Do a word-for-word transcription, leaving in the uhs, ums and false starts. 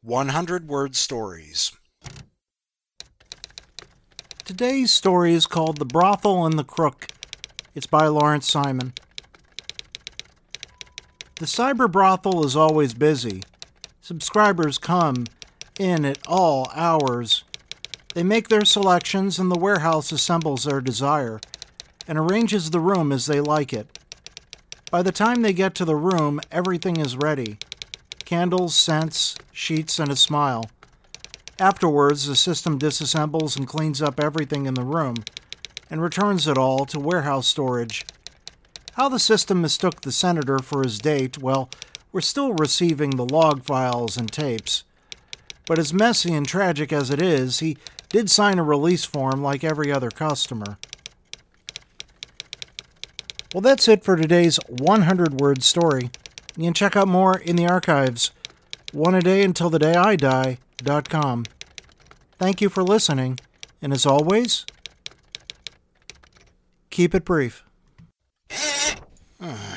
one hundred word stories. Today's story is called The Brothel and the Crook. It's by Lawrence Simon. The cyber brothel is always busy. Subscribers come in at all hours. They make their selections and the warehouse assembles their desire and arranges the room as they like it. By the time they get to the room, everything is ready. Candles, scents, sheets, and a smile. Afterwards, the system disassembles and cleans up everything in the room and returns it all to warehouse storage. How the system mistook the senator for his date, well, we're still receiving the log files and tapes. But as messy and tragic as it is, he did sign a release form like every other customer. Well, that's it for today's one hundred word story. You can check out more in the archives. One a day until the day I die dot com. Thank you for listening, and as always, keep it brief. Uh.